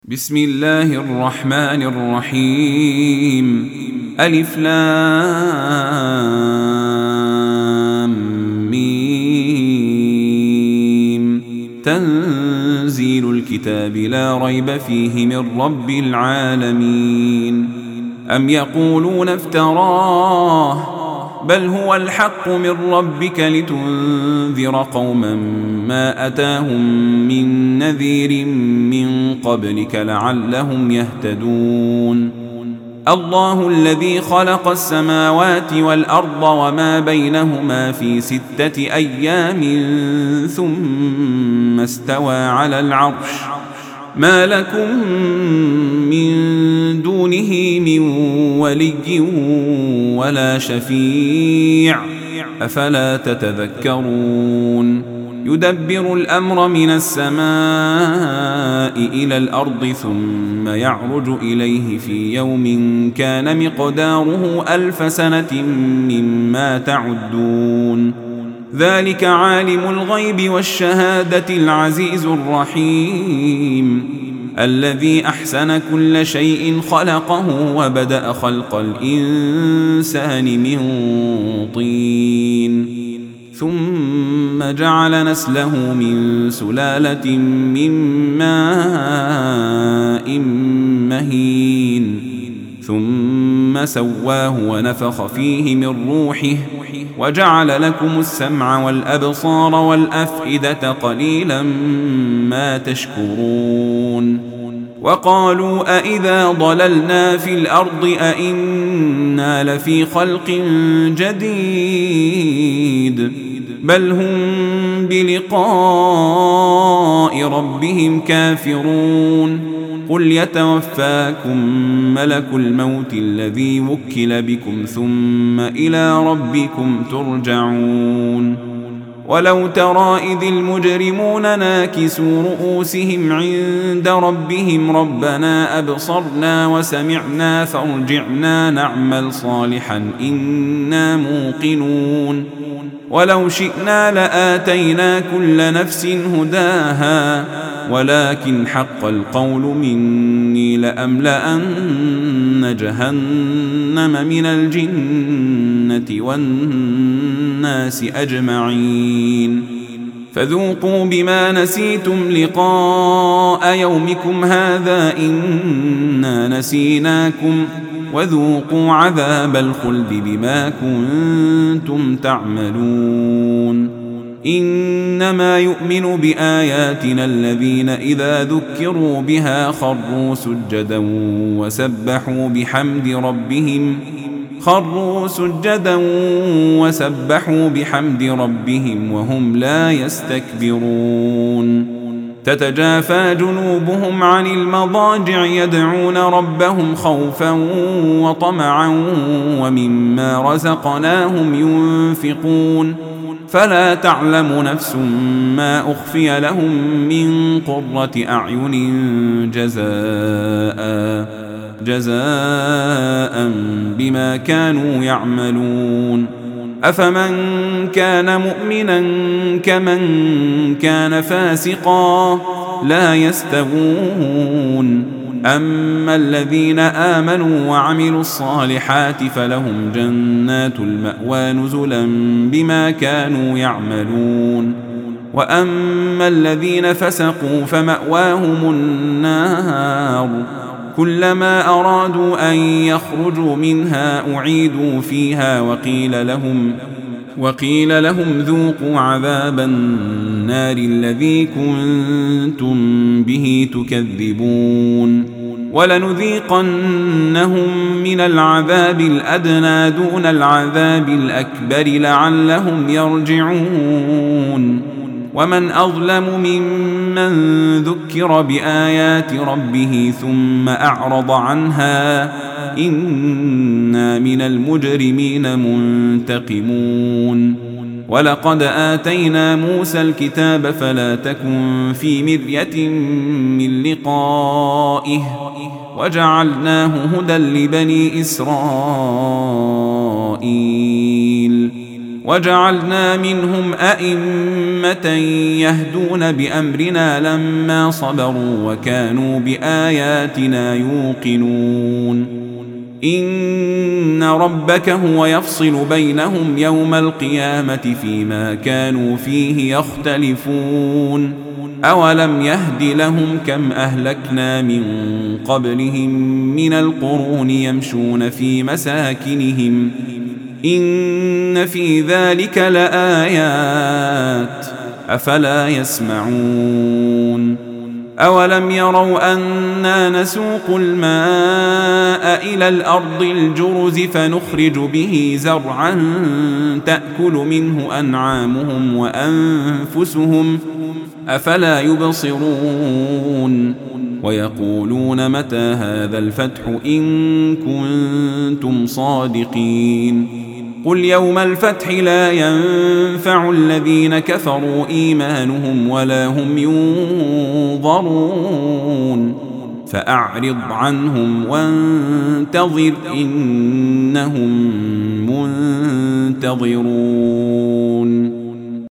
بسم الله الرحمن الرحيم. ألف لام ميم. تنزيل الكتاب لا ريب فيه من رب العالمين. أم يقولون افتراه بل هو الحق من ربك لتنذر قوما ما أتاهم من نذير من قبلك لعلهم يهتدون. الله الذي خلق السماوات والأرض وما بينهما في 6 أيام ثم استوى على العرش. ما لكم من دونه من ولي ولا شفيع أفلا تتذكرون. يدبر الأمر من السماء إلى الأرض ثم يعرج إليه في يوم كان مقداره 1000 سنة مما تعدون. ذلك عالم الغيب والشهادة العزيز الرحيم الذي أحسن كل شيء خلقه وبدأ خلق الإنسان من طين ثم جعل نسله من سلالة من ماء مهين ثم سواه ونفخ فيه من روحه وجعل لكم السمع والأبصار والأفئدة قليلا ما تشكرون. وقالوا أإذا ضللنا في الأرض أإنا لفي خلق جديد بل هم بلقاء ربهم كافرون. قل يتوفاكم ملك الموت الذي وكل بكم ثم إلى ربكم ترجعون. ولو ترى إذ المجرمون ناكسوا رؤوسهم عند ربهم ربنا أبصرنا وسمعنا فارجعنا نعمل صالحا إنا موقنون. ولو شئنا لآتينا كل نفس هداها ولكن حق القول مني لأملأن جهنم من الجنة والناس أجمعين. فذوقوا بما نسيتم لقاء يومكم هذا إنا نسيناكم وذوقوا عذاب الخلد بما كنتم تعملون. إنما يؤمن بآياتنا الذين إذا ذكروا بها خروا سجدا وسبحوا بحمد ربهم وهم لا يستكبرون. تتجافى جنوبهم عن المضاجع يدعون ربهم خوفا وطمعا ومما رزقناهم ينفقون. فلا تعلم نفس ما أخفي لهم من قرة أعين جزاء بما كانوا يعملون. أفمن كان مؤمنا كمن كان فاسقا لا يستوون. أما الذين آمنوا وعملوا الصالحات فلهم جنات المأوى نزلا بما كانوا يعملون. وأما الذين فسقوا فمأواهم النار كلما أرادوا أن يخرجوا منها أعيدوا فيها وقيل لهم ذوقوا عذاب النار الذي كنتم به تكذبون. ولنذيقنهم من العذاب الأدنى دون العذاب الأكبر لعلهم يرجعون. ومن أظلم ممن ذكر بآيات ربه ثم أعرض عنها إنا من المجرمين منتقمون. ولقد آتينا موسى الكتاب فلا تكن في مرية من لقائه وجعلناه هدى لبني إسرائيل. وجعلنا منهم أئمة يهدون بأمرنا لما صبروا وكانوا بآياتنا يوقنون إن ربك هو يفصل بينهم يوم القيامة فيما كانوا فيه يختلفون أولم يهد لهم كم أهلكنا من قبلهم من القرون يمشون في مساكنهم إن في ذلك لآيات أفلا يسمعون أولم يروا أنا نسوق الماء إلى الأرض الجرز فنخرج به زرعا تأكل منه أنعامهم وأنفسهم أفلا يبصرون ويقولون متى هذا الفتح إن كنتم صادقين قل يوم الفتح لا ينفع الذين كفروا إيمانهم ولا هم ينظرون فأعرض عنهم وانتظر إنهم منتظرون